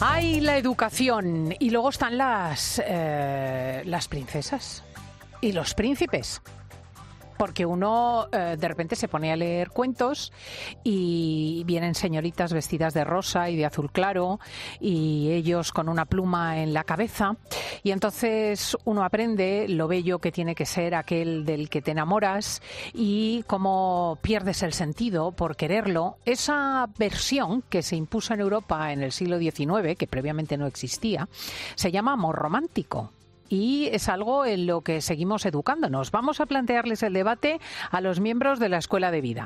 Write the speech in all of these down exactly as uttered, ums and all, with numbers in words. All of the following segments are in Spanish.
Hay la educación y luego están las, eh, las princesas y los príncipes. Porque uno eh, de repente se pone a leer cuentos y vienen señoritas vestidas de rosa y de azul claro y ellos con una pluma en la cabeza y entonces uno aprende lo bello que tiene que ser aquel del que te enamoras y cómo pierdes el sentido por quererlo. Esa versión que se impuso en Europa en el siglo diecinueve, que previamente no existía, se llama amor romántico. Y es algo en lo que seguimos educándonos. Vamos a plantearles el debate a los miembros de la Escuela de Vida.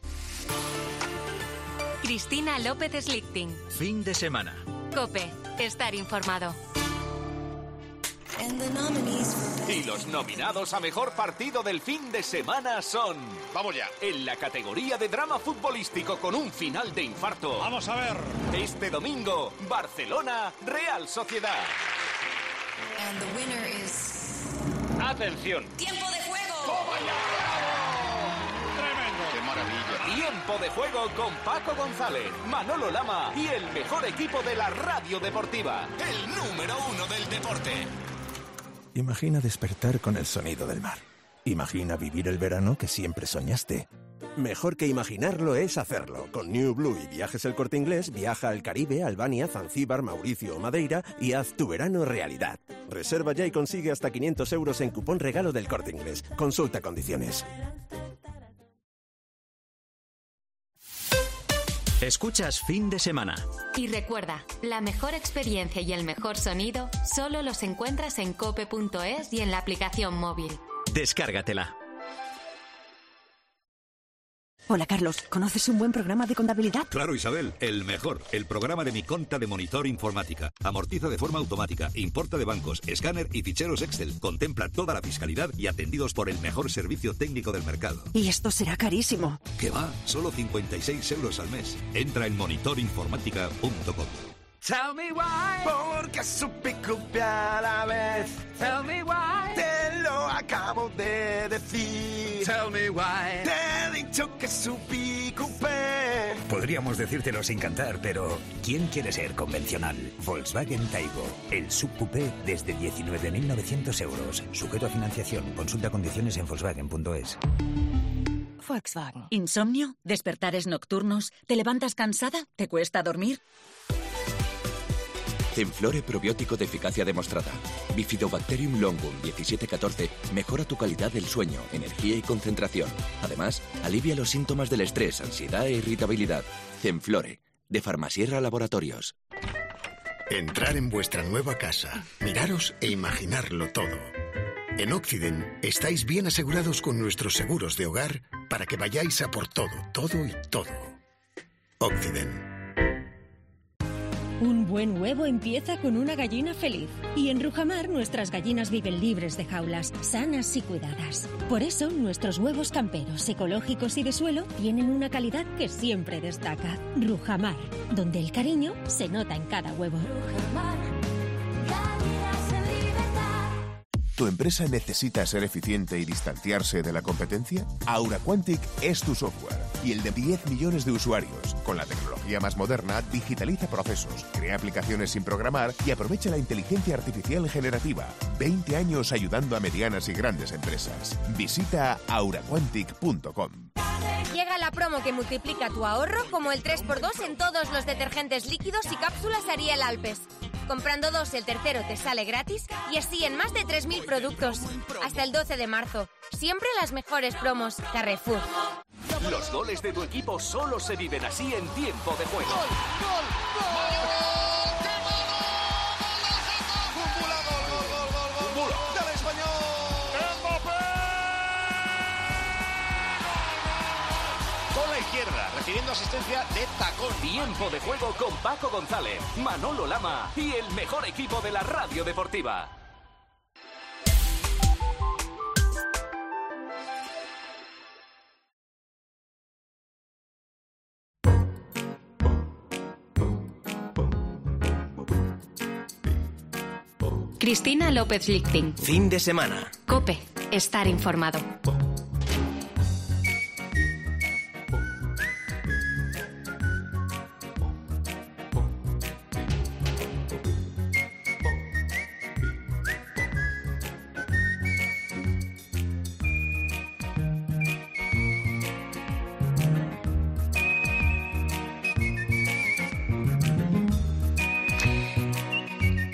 Cristina López Slichting. Fin de semana. COPE. Estar informado. Y los nominados a mejor partido del fin de semana son... Vamos ya. En la categoría de drama futbolístico con un final de infarto. Vamos a ver. Este domingo, Barcelona, Real Sociedad. And the winner is... Atención. ¡Tiempo de juego! ¡Toma ya! ¡Tremendo! ¡Qué maravilla! Tiempo de juego con Paco González, Manolo Lama y el mejor equipo de la radio deportiva. El número uno del deporte. Imagina despertar con el sonido del mar. Imagina vivir el verano que siempre soñaste. Mejor que imaginarlo es hacerlo. Con New Blue y Viajes El Corte Inglés, viaja al Caribe, Albania, Zanzíbar, Mauricio o Madeira y haz tu verano realidad. Reserva ya y consigue hasta quinientos euros en cupón regalo del Corte Inglés. Consulta condiciones. Escuchas Fin de Semana. Y recuerda, la mejor experiencia y el mejor sonido solo los encuentras en cope punto es y en la aplicación móvil. Descárgatela. Hola, Carlos. ¿Conoces un buen programa de contabilidad? Claro, Isabel. El mejor. El programa de Mi Conta de Monitor Informática. Amortiza de forma automática, importa de bancos, escáner y ficheros Excel. Contempla toda la fiscalidad y atendidos por el mejor servicio técnico del mercado. Y esto será carísimo. ¿Qué va? Solo cincuenta y seis euros al mes. Entra en monitor informática punto com. Tell me why. Porque supe copiar a la vez. Tell me why. Te lo acabo de decir. Tell me why. Te he dicho que supí coupé. Podríamos decírtelo sin cantar, pero ¿quién quiere ser convencional? Volkswagen Taigo, el subcoupé desde diecinueve mil novecientos euros. Sujeto a financiación. Consulta condiciones en volkswagen punto es. Volkswagen. ¿Insomnio? ¿Despertares nocturnos? ¿Te levantas cansada? ¿Te cuesta dormir? Zenflore probiótico de eficacia demostrada. Bifidobacterium longum diecisiete catorce mejora tu calidad del sueño, energía y concentración. Además, alivia los síntomas del estrés, ansiedad e irritabilidad. Zenflore, de Farmasierra Laboratorios. Entrar en vuestra nueva casa, miraros e imaginarlo todo. En Occident estáis bien asegurados con nuestros seguros de hogar para que vayáis a por todo, todo y todo. Occident. Un buen huevo empieza con una gallina feliz. Y en Rujamar nuestras gallinas viven libres de jaulas, sanas y cuidadas. Por eso nuestros huevos camperos, ecológicos y de suelo tienen una calidad que siempre destaca. Rujamar, donde el cariño se nota en cada huevo. Rujamar, calidad en libertad. ¿Tu empresa necesita ser eficiente y distanciarse de la competencia? AuraQuantic es tu software y el de diez millones de usuarios. Con la tecnología más moderna, digitaliza procesos, crea aplicaciones sin programar y aprovecha la inteligencia artificial generativa. veinte años ayudando a medianas y grandes empresas. Visita aura quantic punto com. Llega la promo que multiplica tu ahorro como el tres por dos en todos los detergentes líquidos y cápsulas Ariel Alpes. Comprando dos, el tercero te sale gratis y así en más de tres mil productos. Hasta el doce de marzo. Siempre las mejores promos. Carrefour. Los goles de tu equipo solo se viven así en tiempo de juego. ¡Gol, gol, gol! ¡Del español! ¡Mbappé! Con la izquierda, recibiendo asistencia de tacón. Tiempo de juego con Paco González, Manolo Lama y el mejor equipo de la radio deportiva. Cristina López Slichting. Fin de semana. COPE. Estar informado.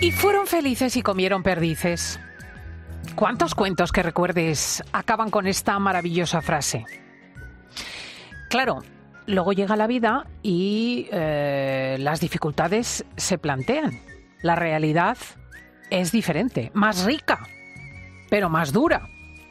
Y fueron felices y comieron perdices. ¿Cuántos cuentos que recuerdes acaban con esta maravillosa frase? Claro, luego llega la vida y eh, las dificultades se plantean. La realidad es diferente, más rica, pero más dura.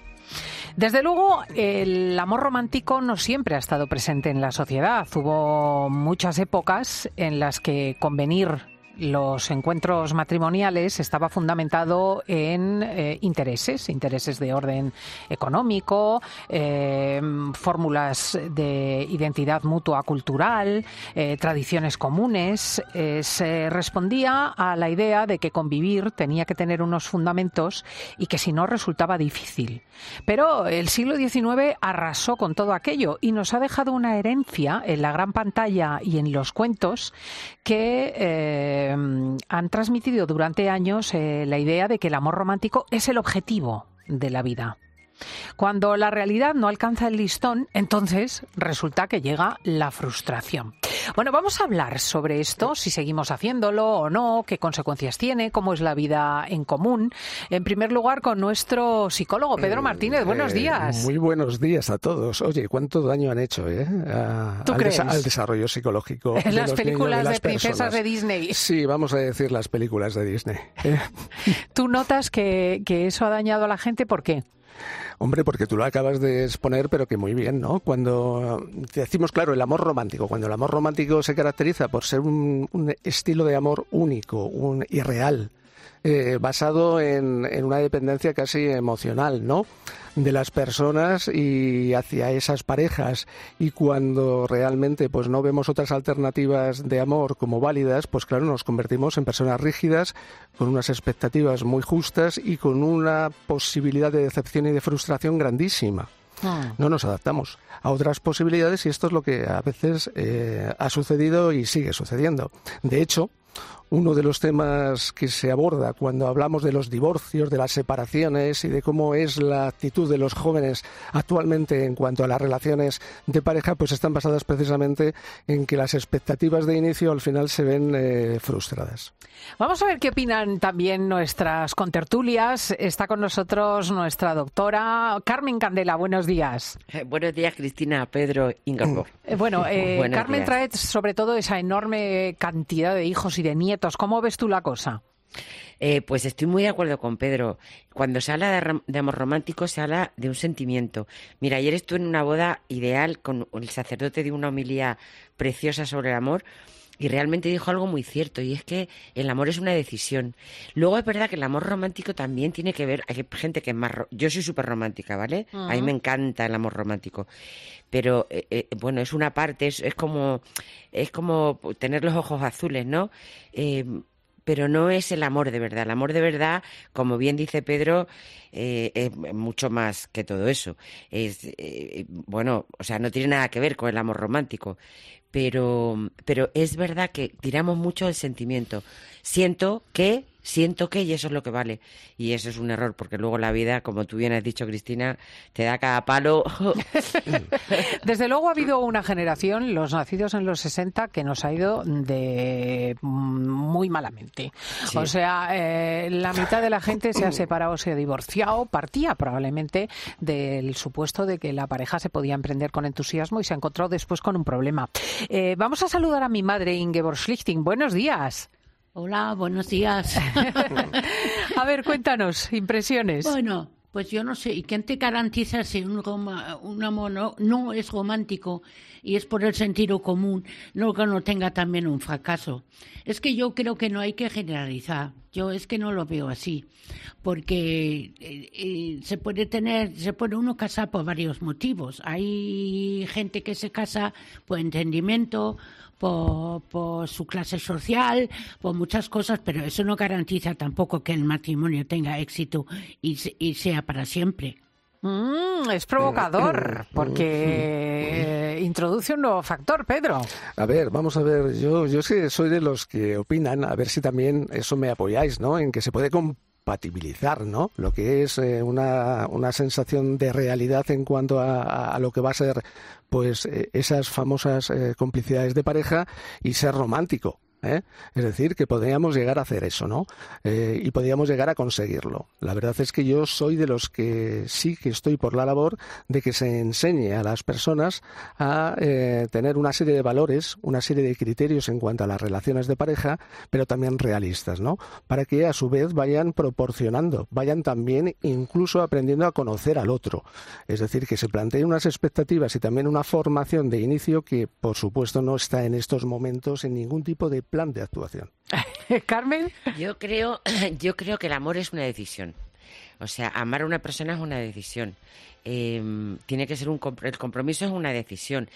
Desde luego, el amor romántico no siempre ha estado presente en la sociedad. Hubo muchas épocas en las que convenir los encuentros matrimoniales estaba fundamentado en eh, intereses, intereses de orden económico, eh, fórmulas de identidad mutua cultural, eh, tradiciones comunes. Eh, se respondía a la idea de que convivir tenía que tener unos fundamentos y que si no resultaba difícil. Pero el siglo diecinueve arrasó con todo aquello y nos ha dejado una herencia en la gran pantalla y en los cuentos que eh, han transmitido durante años eh, la idea de que el amor romántico es el objetivo de la vida. Cuando la realidad no alcanza el listón, entonces resulta que llega la frustración. Bueno, vamos a hablar sobre esto, si seguimos haciéndolo o no, qué consecuencias tiene, cómo es la vida en común. En primer lugar, con nuestro psicólogo, Pedro Martínez. Buenos eh, días. Muy buenos días a todos. Oye, ¿cuánto daño han hecho eh? a, ¿Tú al, crees? desa- al desarrollo psicológico En de las los películas niños, de, de las princesas personas? de Disney. Sí, vamos a decir las películas de Disney. ¿eh? ¿Tú notas que, que eso ha dañado a la gente? ¿Por qué? Hombre, porque tú lo acabas de exponer, pero que muy bien, ¿no? Cuando decimos, claro, el amor romántico, cuando el amor romántico se caracteriza por ser un, un estilo de amor único, un irreal, eh, basado en, en una dependencia casi emocional, ¿no?, de las personas y hacia esas parejas, y cuando realmente pues no vemos otras alternativas de amor como válidas, pues claro, nos convertimos en personas rígidas, con unas expectativas muy justas y con una posibilidad de decepción y de frustración grandísima. No nos adaptamos a otras posibilidades y esto es lo que a veces eh, ha sucedido y sigue sucediendo. De hecho, uno de los temas que se aborda cuando hablamos de los divorcios, de las separaciones y de cómo es la actitud de los jóvenes actualmente en cuanto a las relaciones de pareja, pues están basadas precisamente en que las expectativas de inicio al final se ven eh, frustradas. Vamos a ver qué opinan también nuestras contertulias. Está con nosotros nuestra doctora Carmen Candela. Buenos días. Eh, buenos días, Cristina, Pedro, Ingeborg. Eh, bueno, eh, Buenos Carmen días. trae sobre todo esa enorme cantidad de hijos y de nietos. ¿Cómo ves tú la cosa? Eh, pues estoy muy de acuerdo con Pedro. Cuando se habla de, ram- de amor romántico, se habla de un sentimiento. Mira, ayer estuve en una boda ideal, con el sacerdote dio una homilía preciosa sobre el amor y realmente dijo algo muy cierto, y es que el amor es una decisión. Luego es verdad que el amor romántico también tiene que ver, hay gente que es más... ro- Yo soy súper romántica, ¿vale? Ujú. A mí me encanta el amor romántico. Pero, eh, eh, bueno, es una parte, es, es como es como tener los ojos azules, ¿no? Eh, pero no es el amor de verdad. El amor de verdad, como bien dice Pedro, eh, es mucho más que todo eso. Es, eh, bueno, o sea, no tiene nada que ver con el amor romántico. Pero, pero es verdad que tiramos mucho del sentimiento. Siento que, siento que, y eso es lo que vale. Y eso es un error, porque luego la vida, como tú bien has dicho, Cristina, te da cada palo. Desde luego ha habido una generación, los nacidos en los sesenta, que nos ha ido de muy malamente. Sí. O sea, eh, la mitad de la gente se ha separado, se ha divorciado, partía probablemente del supuesto de que la pareja se podía emprender con entusiasmo y se ha encontrado después con un problema. Eh, vamos a saludar a mi madre, Ingeborg Schlichting. Buenos días. Hola, buenos días. A ver, cuéntanos, impresiones. Bueno, pues yo no sé, ¿y quién te garantiza si un, roma- un amor no, no es romántico y es por el sentido común, no que no tenga también un fracaso? Es que yo creo que no hay que generalizar. Yo es que no lo veo así, porque eh, eh, se puede tener, se puede uno casar por varios motivos. Hay gente que se casa por entendimiento, por, por su clase social, por muchas cosas, pero eso no garantiza tampoco que el matrimonio tenga éxito y, se- y sea para siempre. Mm, es provocador, porque eh, introduce un nuevo factor, Pedro. A ver, vamos a ver, yo, yo sí soy de los que opinan, a ver si también eso me apoyáis, ¿no? En que se puede compatibilizar, ¿no? Lo que es eh, una, una sensación de realidad en cuanto a, a- a lo que va a ser, pues, eh, esas famosas eh, complicidades de pareja y ser romántico. ¿eh? Es decir, que podríamos llegar a hacer eso, ¿no? Eh, y podríamos llegar a conseguirlo. La verdad es que yo soy de los que sí que estoy por la labor de que se enseñe a las personas a eh, tener una serie de valores, una serie de criterios en cuanto a las relaciones de pareja, pero también realistas, ¿no? Para que a su vez vayan proporcionando, vayan también incluso aprendiendo a conocer al otro. Es decir, que se planteen unas expectativas y también una formación de inicio que, por supuesto, no está en estos momentos en ningún tipo de plan de actuación. Carmen. Yo creo, yo creo que el amor es una decisión. O sea, amar a una persona es una decisión. Eh, tiene que ser un el compromiso es una decisión.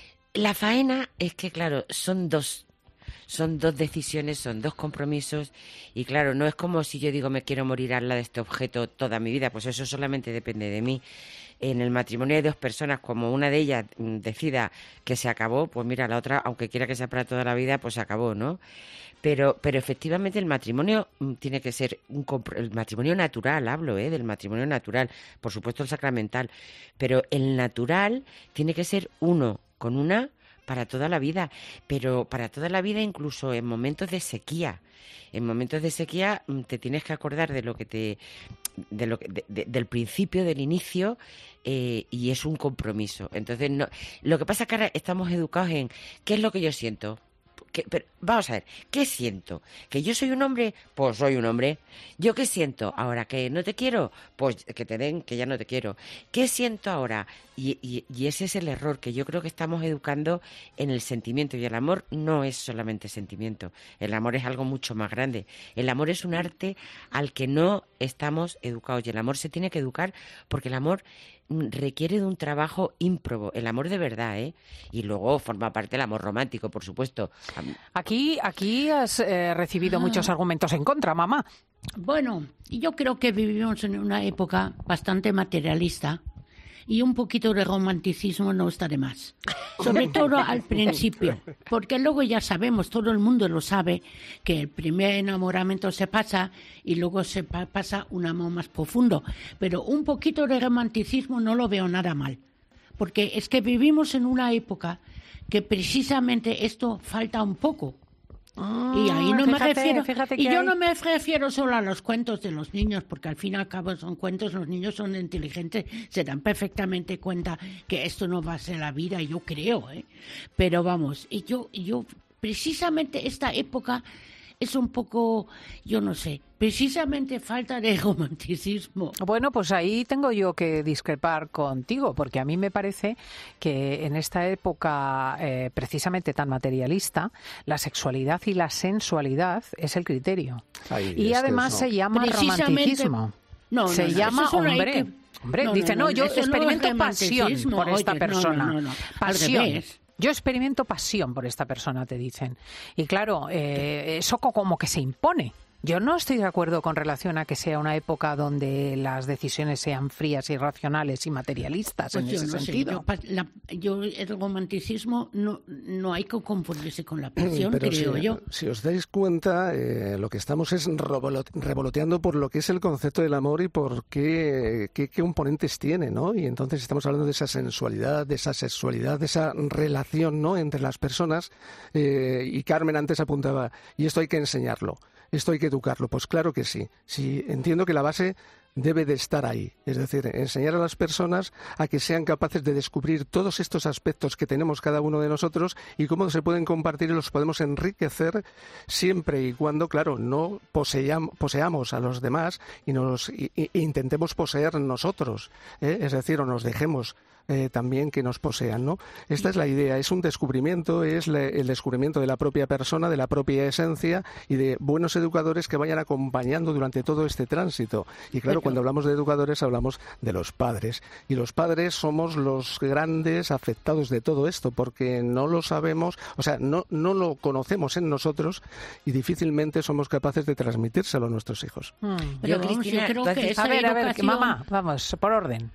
La faena es que, claro, son dos. Son dos decisiones, son dos compromisos y claro, no es como si yo digo me quiero morir al lado de este objeto toda mi vida, pues eso solamente depende de mí. En el matrimonio hay dos personas, como una de ellas decida que se acabó, pues mira, la otra, aunque quiera que sea para toda la vida, pues se acabó, ¿no? Pero, pero efectivamente el matrimonio tiene que ser un el matrimonio natural, hablo, ¿eh? Del matrimonio natural, por supuesto el sacramental, pero el natural tiene que ser uno con una para toda la vida, pero para toda la vida incluso en momentos de sequía. En momentos de sequía te tienes que acordar de lo que te, de lo que, de, de, del principio, del inicio, eh, y es un compromiso. Entonces, no, lo que pasa es que ahora estamos educados en ¿qué es lo que yo siento? ¿Qué, pero, vamos a ver, ¿qué siento? ¿Que yo soy un hombre? Pues soy un hombre. ¿Yo qué siento? Ahora, ¿que no te quiero? Pues que te den, que ya no te quiero. ¿Qué siento ahora? Y, y, y ese es el error, que yo creo que estamos educando en el sentimiento. Y el amor no es solamente sentimiento. El amor es algo mucho más grande. El amor es un arte al que no estamos educados. Y el amor se tiene que educar porque el amor requiere de un trabajo ímprobo, el amor de verdad, ¿eh? Y luego forma parte del amor romántico, por supuesto. Aquí, aquí has eh, recibido ah. muchos argumentos en contra, mamá. Bueno, yo creo que vivimos en una época bastante materialista y un poquito de romanticismo no está de más. Sobre todo al principio, porque luego ya sabemos, todo el mundo lo sabe, que el primer enamoramiento se pasa y luego se pa- pasa un amor más profundo. Pero un poquito de romanticismo no lo veo nada mal, porque es que vivimos en una época que precisamente esto falta un poco. Ah, y ahí no fíjate, me refiero fíjate que y yo hay... no me refiero solo a los cuentos de los niños, porque al fin y al cabo son cuentos, los niños son inteligentes, se dan perfectamente cuenta que esto no va a ser la vida, yo creo, ¿eh? Pero vamos, y yo, yo precisamente esta época es un poco, yo no sé, precisamente falta de romanticismo. Bueno, pues ahí tengo yo que discrepar contigo, porque a mí me parece que en esta época eh, precisamente tan materialista, la sexualidad y la sensualidad es el criterio. Ay, y además no. se llama romanticismo. No, se no, no, llama hombre. Que... Hombre, no, dice, no, no, no yo experimento no pasión por Oye, esta persona. No, no, no, no. Pasión. Yo experimento pasión por esta persona, te dicen. Y claro, eh, eso como que se impone. Yo no estoy de acuerdo con relación a que sea una época donde las decisiones sean frías, irracionales y materialistas, pues en yo ese no sentido. Sé, yo, la, yo el romanticismo no, no hay que confundirse con la pasión, Pero creo si, yo. Si os dais cuenta, eh, lo que estamos es revoloteando por lo que es el concepto del amor y por qué, qué, qué componentes tiene, ¿no? Y entonces estamos hablando de esa sensualidad, de esa sexualidad, de esa relación, ¿no?, entre las personas. Eh, y Carmen antes apuntaba, y esto hay que enseñarlo. Esto hay que educarlo. Pues claro que sí. Sí, entiendo que la base debe de estar ahí. Es decir, enseñar a las personas a que sean capaces de descubrir todos estos aspectos que tenemos cada uno de nosotros y cómo se pueden compartir y los podemos enriquecer siempre y cuando, claro, no poseamos, poseamos a los demás y nos y, y intentemos poseer nosotros. ¿eh? Es decir, o nos dejemos Eh, también que nos posean, ¿no? Esta es la idea, es un descubrimiento, es le, el descubrimiento de la propia persona, de la propia esencia y de buenos educadores que vayan acompañando durante todo este tránsito. Y claro, cuando hablamos de educadores hablamos de los padres. Y los padres somos los grandes afectados de todo esto, porque no lo sabemos, o sea, no, no lo conocemos en nosotros y difícilmente somos capaces de transmitírselo a nuestros hijos. Hmm. Pero Yo, vamos, Cristina, yo creo entonces, que esa a ver, educación... a ver, que mamá, vamos, por orden.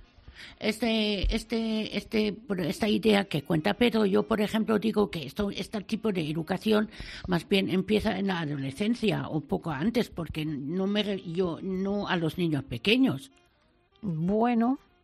Este, este, este, esta idea que cuenta Pedro, yo por ejemplo digo que esto, este tipo de educación más bien empieza en la adolescencia o poco antes, porque no me, yo no a los niños pequeños. Bueno,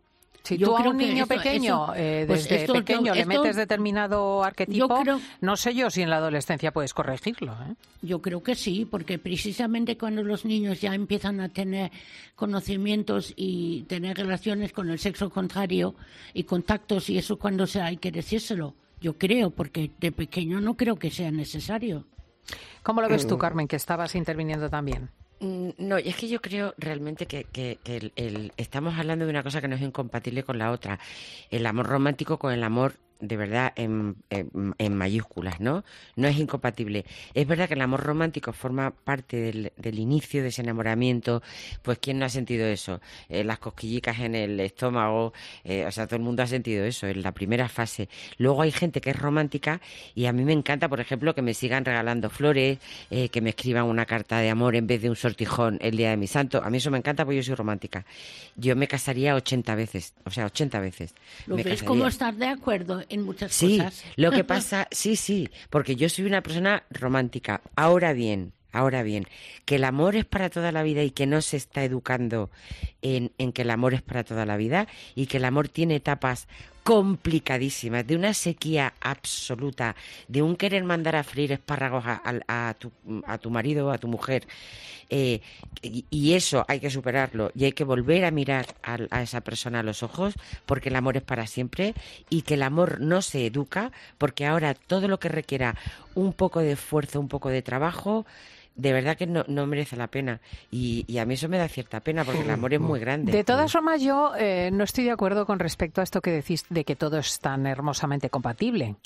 Si yo tú a creo un que niño esto- pequeño, esto- eh, pues desde esto- pequeño, le esto- metes determinado arquetipo, yo creo- no sé yo si en la adolescencia puedes corregirlo. ¿eh? Yo creo que sí, porque precisamente cuando los niños ya empiezan a tener conocimientos y tener relaciones con el sexo contrario y contactos, y eso cuando se hay que decírselo. Yo creo, porque de pequeño no creo que sea necesario. ¿Cómo lo ves tú, Carmen, que estabas interviniendo también? No, y es que yo creo realmente que, que, que el, el- estamos hablando de una cosa que no es incompatible con la otra. El amor romántico con el amor de verdad en, en, en mayúsculas, ¿no? No es incompatible. Es verdad que el amor romántico forma parte del, del inicio de ese enamoramiento. Pues ¿quién no ha sentido eso? Eh, las cosquillicas en el estómago, eh, o sea, todo el mundo ha sentido eso en la primera fase. Luego hay gente que es romántica y a mí me encanta, por ejemplo, que me sigan regalando flores, eh, que me escriban una carta de amor en vez de un sortijón el día de mi santo. A mí eso me encanta porque yo soy romántica. Yo me casaría ochenta veces, o sea, ochenta veces. ¿Lo me ves casaría. como estar de acuerdo en muchas Sí, cosas? lo que pasa, sí, sí, porque yo soy una persona romántica. Ahora bien, ahora bien, que el amor es para toda la vida y que no se está educando en, en que el amor es para toda la vida y que el amor tiene etapas complicadísimas, de una sequía absoluta, de un querer mandar a freír espárragos a, a- a tu, a tu marido o a tu mujer. Eh, y, y eso hay que superarlo y hay que volver a mirar a, a esa persona a los ojos, porque el amor es para siempre y que el amor no se educa, porque ahora todo lo que requiera un poco de esfuerzo, un poco de trabajo, de verdad que no, no merece la pena. Y, y a mí eso me da cierta pena porque el amor es muy grande. De todas formas, yo eh, no estoy de acuerdo con respecto a esto que decís de que todo es tan hermosamente compatible.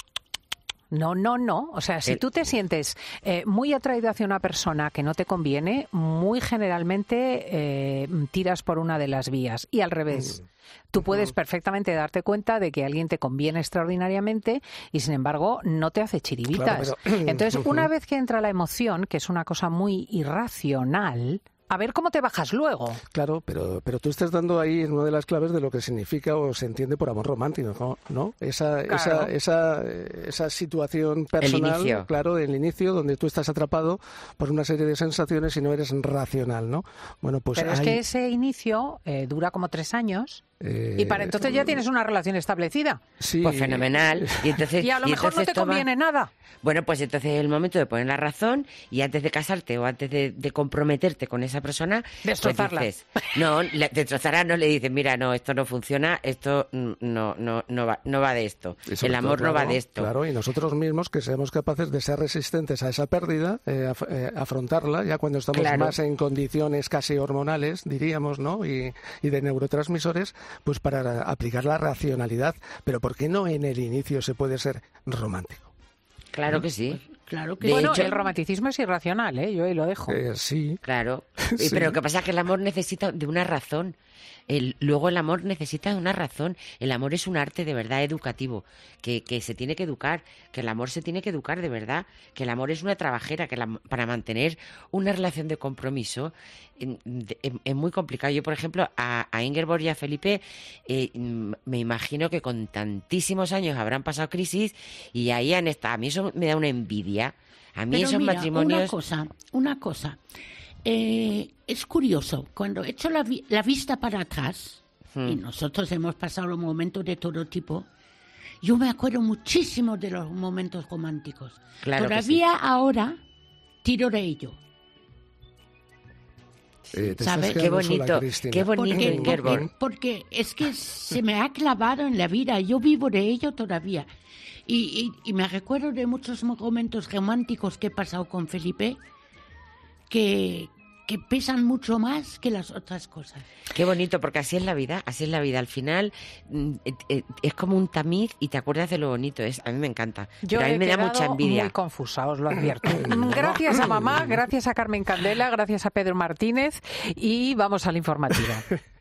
No, no, no. O sea, si El- tú te sientes eh, muy atraído hacia una persona que no te conviene, muy generalmente eh, tiras por una de las vías. Y al revés. Tú puedes perfectamente darte cuenta de que alguien te conviene extraordinariamente y, sin embargo, no te hace chiribitas. Claro, pero- Entonces, una vez que entra la emoción, que es una cosa muy irracional, a ver cómo te bajas luego. Claro, pero, pero tú estás dando ahí una de las claves de lo que significa o se entiende por amor romántico, ¿no? ¿No? Esa, Claro. esa, esa, eh, esa situación personal, inicio. claro, el inicio, donde tú estás atrapado por una serie de sensaciones y no eres racional, ¿no? Bueno, pues Pero es hay, que ese inicio eh, dura como tres años eh, y para entonces ya tienes una relación establecida. sí, Pues fenomenal. Y, entonces, Y a lo y mejor no entonces te toma- conviene nada. Bueno, pues entonces es el momento de poner la razón y antes de casarte o antes de, de comprometerte con esa persona, Destrozarla. pues dices, no, le, destrozarás, no le dices, mira, no, esto no funciona, esto mm, no, no, no va, no va de esto. Y sobre El amor todo, no va claro, de esto. Claro, y nosotros mismos que seamos capaces de ser resistentes a esa pérdida, eh, af- eh, afrontarla ya cuando estamos Claro. más en condiciones casi hormonales, diríamos, ¿no? Y, y de neurotransmisores, pues para aplicar la racionalidad. Pero ¿por qué no en el inicio se puede ser romántico? Claro que sí. Claro que De Bueno, hecho- el romanticismo es irracional, ¿eh? Yo ahí lo dejo. Eh, sí. Claro. Y- Sí. Pero lo que pasa es que el amor necesita de una razón. El, luego el amor necesita de una razón. El amor es un arte de verdad educativo, que, que se tiene que educar, que el amor se tiene que educar de verdad, que el amor es una trabajera, que la- para mantener una relación de compromiso en- de- en- es muy complicado. Yo, por ejemplo, a, a Ingeborg y a Felipe, eh, mm, me imagino que con tantísimos años habrán pasado crisis y ahí han estado. A mí eso me da una envidia. A mí Pero esos mira, matrimonios... una cosa, una cosa. Eh, es curioso, cuando echo la, vi- la vista para atrás, Hmm. y nosotros hemos pasado momentos de todo tipo, yo me acuerdo muchísimo de los momentos románticos. Claro que Todavía ahora tiro de ello. Eh, te ¿Sabe? estás Qué quedando sola, bonito, Cristina. qué bonito, Porque, Ingeborg. porque, porque es que se me ha clavado en la vida, yo vivo de ello todavía. Y, y, y me recuerdo de muchos momentos románticos que he pasado con Felipe que, que pesan mucho más que las otras cosas. Qué bonito, porque así es la vida, así es la vida. Al final mm, eh, eh, es como un tamiz y te acuerdas de lo bonito. Es, a mí me encanta. Yo Pero a mí he me da quedado mucha envidia. muy confusa, os lo advierto. Gracias a mamá, gracias a Carmen Candela, gracias a Pedro Martínez y vamos al informativo.